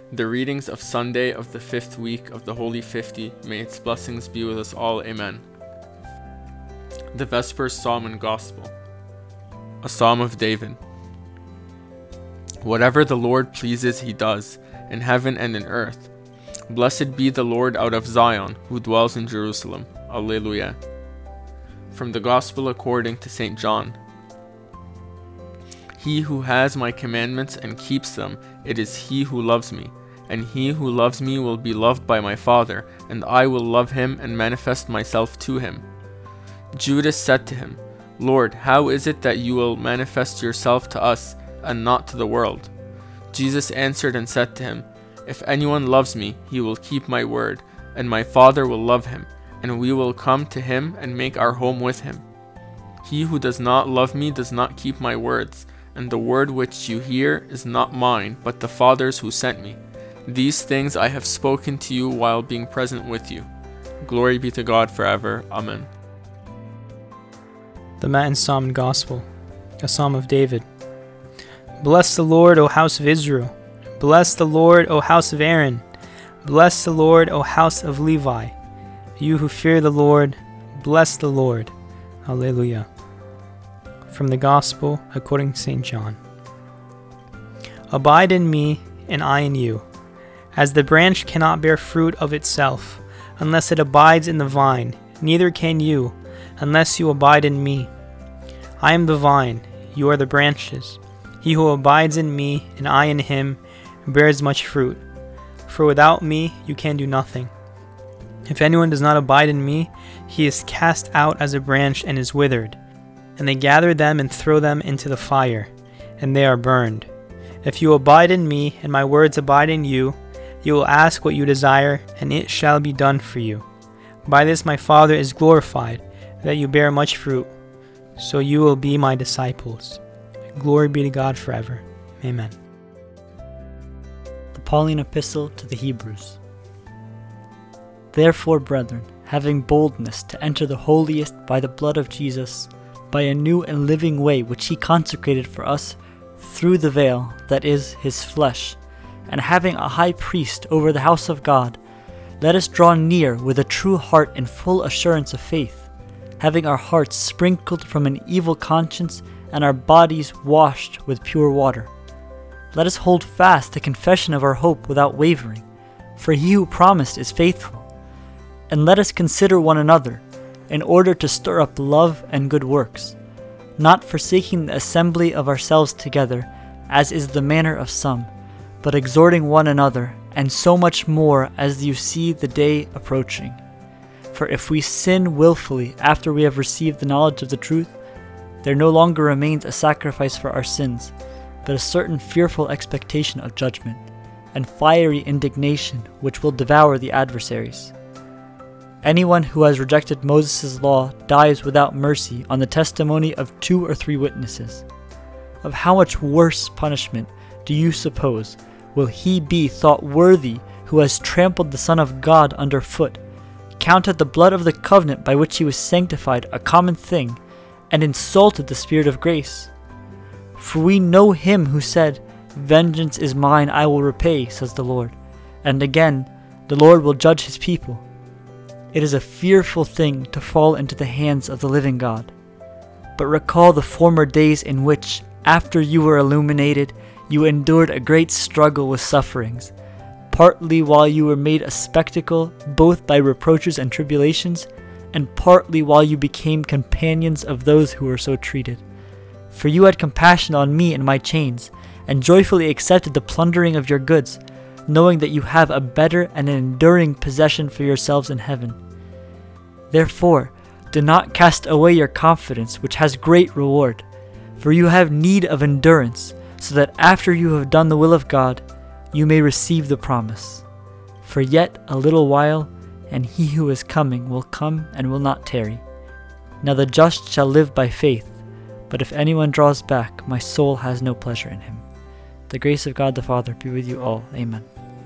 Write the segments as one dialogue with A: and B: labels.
A: The readings of Sunday of the 5th week of the Holy 50, may its blessings be with us all. Amen. The Vespers Psalm and Gospel. A Psalm of David. Whatever the Lord pleases he does, in heaven and in earth. Blessed be the Lord out of Zion, who dwells in Jerusalem. Alleluia. From the Gospel according to St. John. He who has my commandments and keeps them, it is he who loves me. And he who loves me will be loved by my Father, and I will love him and manifest myself to him. Judas said to him, Lord, how is it that you will manifest yourself to us, and not to the world? Jesus answered and said to him, If anyone loves me, he will keep my word, and my Father will love him, and we will come to him and make our home with him. He who does not love me does not keep my words, and the word which you hear is not mine, but the Father's who sent me. These things I have spoken to you while being present with you. Glory be to God forever. Amen.
B: The Matin Psalm and Gospel, a Psalm of David. Bless the Lord, O house of Israel. Bless the Lord, O house of Aaron. Bless the Lord, O house of Levi. You who fear the Lord, bless the Lord. Alleluia. From the Gospel according to St. John. Abide in me, and I in you. As the branch cannot bear fruit of itself, unless it abides in the vine, neither can you, unless you abide in me. I am the vine, you are the branches. He who abides in me, and I in him, bears much fruit. For without me you can do nothing. If anyone does not abide in me, he is cast out as a branch and is withered. And they gather them and throw them into the fire, and they are burned. If you abide in me, and my words abide in you, you will ask what you desire, and it shall be done for you. By this my Father is glorified, that you bear much fruit, so you will be my disciples. Glory be to God forever. Amen.
C: The Pauline Epistle to the Hebrews. Therefore, brethren, having boldness to enter the holiest by the blood of Jesus, by a new and living way which he consecrated for us through the veil, that is, his flesh, and having a high priest over the house of God, let us draw near with a true heart and full assurance of faith, having our hearts sprinkled from an evil conscience and our bodies washed with pure water. Let us hold fast the confession of our hope without wavering, for he who promised is faithful. And let us consider one another, in order to stir up love and good works, not forsaking the assembly of ourselves together, as is the manner of some, but exhorting one another, and so much more as you see the day approaching. For if we sin willfully after we have received the knowledge of the truth, there no longer remains a sacrifice for our sins, but a certain fearful expectation of judgment, and fiery indignation which will devour the adversaries. Anyone who has rejected Moses' law dies without mercy on the testimony of 2 or 3 witnesses. Of how much worse punishment do you suppose will he be thought worthy who has trampled the Son of God underfoot, counted the blood of the covenant by which he was sanctified a common thing, and insulted the Spirit of grace? For we know him who said, Vengeance is mine, I will repay, says the Lord. And again, the Lord will judge his people. It is a fearful thing to fall into the hands of the living God. But recall the former days in which, after you were illuminated, you endured a great struggle with sufferings, partly while you were made a spectacle both by reproaches and tribulations, and partly while you became companions of those who were so treated. For you had compassion on me in my chains, and joyfully accepted the plundering of your goods, knowing that you have a better and an enduring possession for yourselves in heaven. Therefore, do not cast away your confidence, which has great reward, for you have need of endurance, so that after you have done the will of God, you may receive the promise. For yet a little while, and he who is coming will come and will not tarry. Now the just shall live by faith, but if anyone draws back, my soul has no pleasure in him. The grace of God the Father be with you all. Amen.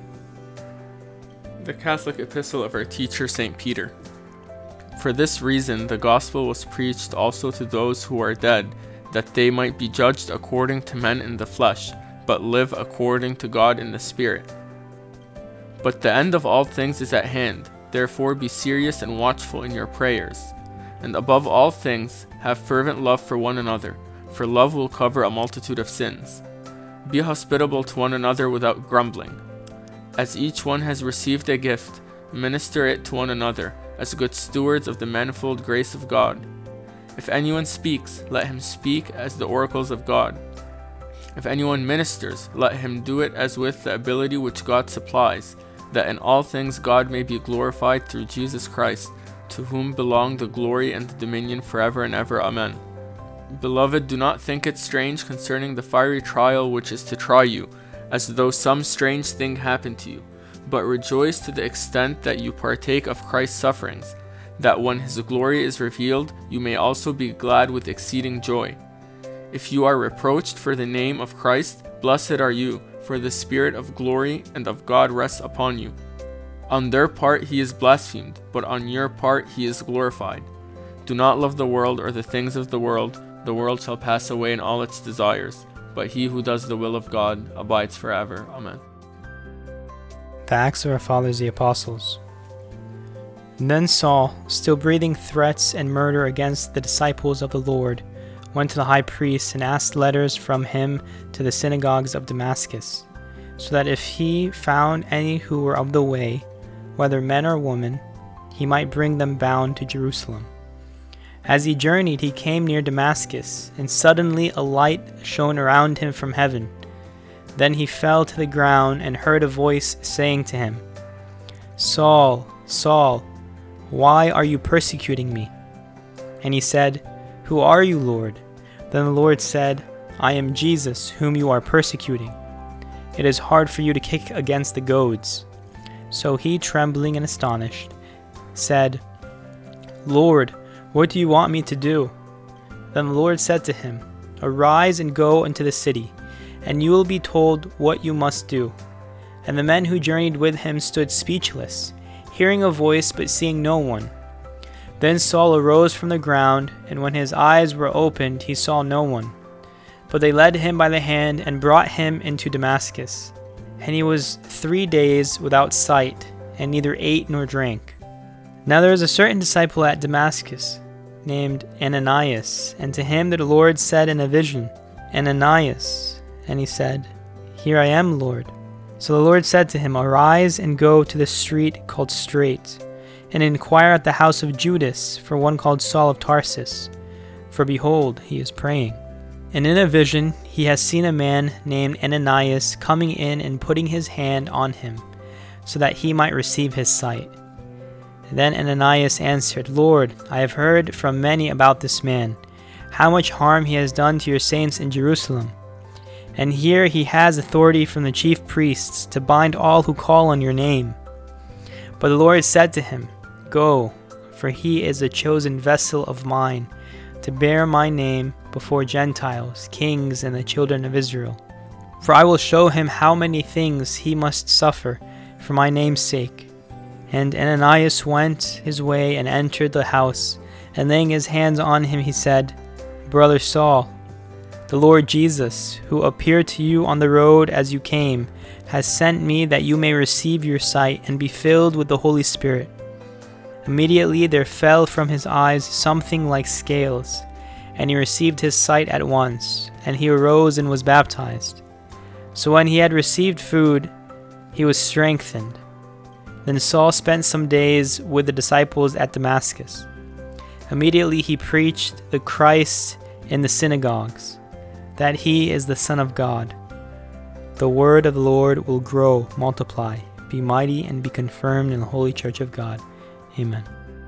A: The Catholic Epistle of our teacher St. Peter. For this reason the gospel was preached also to those who are dead, that they might be judged according to men in the flesh, but live according to God in the Spirit. But the end of all things is at hand. Therefore be serious and watchful in your prayers. And above all things, have fervent love for one another, for love will cover a multitude of sins. Be hospitable to one another without grumbling. As each one has received a gift, minister it to one another, as good stewards of the manifold grace of God. If anyone speaks, let him speak as the oracles of God. If anyone ministers, let him do it as with the ability which God supplies, that in all things God may be glorified through Jesus Christ, to whom belong the glory and the dominion forever and ever. Amen. Beloved, do not think it strange concerning the fiery trial which is to try you, as though some strange thing happened to you, but rejoice to the extent that you partake of Christ's sufferings, that when his glory is revealed, you may also be glad with exceeding joy. If you are reproached for the name of Christ, blessed are you, for the Spirit of glory and of God rests upon you. On their part he is blasphemed, but on your part he is glorified. Do not love the world or the things of the world. The world shall pass away in all its desires, but he who does the will of God abides forever. Amen.
B: The Acts of our Fathers the Apostles. And then Saul, still breathing threats and murder against the disciples of the Lord, went to the high priest and asked letters from him to the synagogues of Damascus, so that if he found any who were of the way, whether men or women, he might bring them bound to Jerusalem. As he journeyed, he came near Damascus, and suddenly a light shone around him from heaven. Then he fell to the ground and heard a voice saying to him, "Saul, Saul, why are you persecuting me?" And he said, "Who are you, Lord?" Then the Lord said, "I am Jesus, whom you are persecuting. It is hard for you to kick against the goads." So he, trembling and astonished, said, "Lord, what do you want me to do?" Then the Lord said to him, "Arise and go into the city, and you will be told what you must do." And the men who journeyed with him stood speechless, hearing a voice but seeing no one. Then Saul arose from the ground, and when his eyes were opened, he saw no one. But they led him by the hand and brought him into Damascus. And he was 3 days without sight, and neither ate nor drank. Now there was a certain disciple at Damascus, named Ananias, and to him the Lord said in a vision, "Ananias." And he said, "Here I am, Lord." So the Lord said to him, "Arise and go to the street called Straight, and inquire at the house of Judas for one called Saul of Tarsus, for behold, he is praying. And in a vision he has seen a man named Ananias coming in and putting his hand on him, so that he might receive his sight." Then Ananias answered, "Lord, I have heard from many about this man, how much harm he has done to your saints in Jerusalem. And here he has authority from the chief priests to bind all who call on your name." But the Lord said to him, "Go, for he is a chosen vessel of mine, to bear my name before Gentiles, kings, and the children of Israel. For I will show him how many things he must suffer for my name's sake." And Ananias went his way and entered the house, and laying his hands on him, he said, "Brother Saul, the Lord Jesus, who appeared to you on the road as you came, has sent me that you may receive your sight and be filled with the Holy Spirit." Immediately there fell from his eyes something like scales, and he received his sight at once, and he arose and was baptized. So when he had received food, he was strengthened. Then Saul spent some days with the disciples at Damascus. Immediately he preached the Christ in the synagogues, that he is the Son of God. The word of the Lord will grow, multiply, be mighty, and be confirmed in the holy church of God. Amen.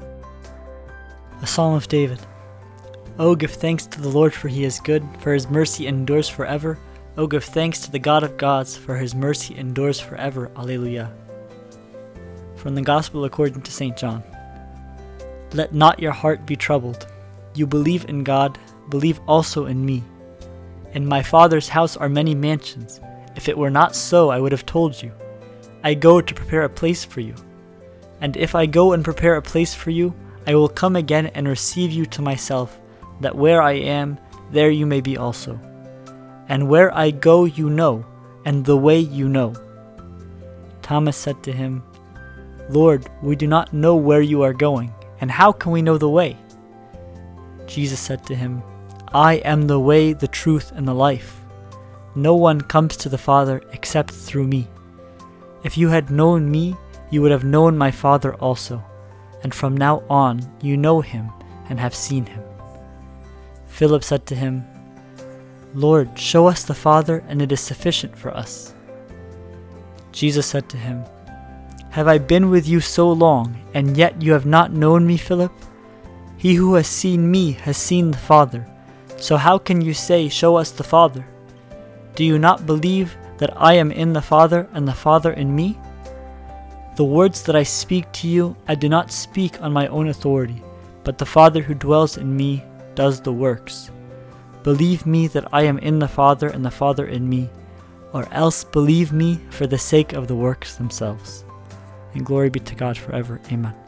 C: A Psalm of David. O give thanks to the Lord, for he is good, for his mercy endures forever. O give thanks to the God of gods, for his mercy endures forever. Alleluia. From the Gospel according to St. John. Let not your heart be troubled. You believe in God, believe also in me. In my Father's house are many mansions. If it were not so, I would have told you. I go to prepare a place for you. And if I go and prepare a place for you, I will come again and receive you to myself, that where I am, there you may be also. And where I go you know, and the way you know. Thomas said to him, Lord, we do not know where you are going, and how can we know the way? Jesus said to him, I am the way, the truth, and the life. No one comes to the Father except through me. If you had known me, you would have known my Father also, and from now on you know him and have seen him. Philip said to him, Lord, show us the Father, and it is sufficient for us. Jesus said to him, Have I been with you so long, and yet you have not known me, Philip? He who has seen me has seen the Father. So how can you say, Show us the Father? Do you not believe that I am in the Father, and the Father in me? The words that I speak to you, I do not speak on my own authority, but the Father who dwells in me does the works. Believe me that I am in the Father, and the Father in me, or else believe me for the sake of the works themselves. And glory be to God forever. Amen.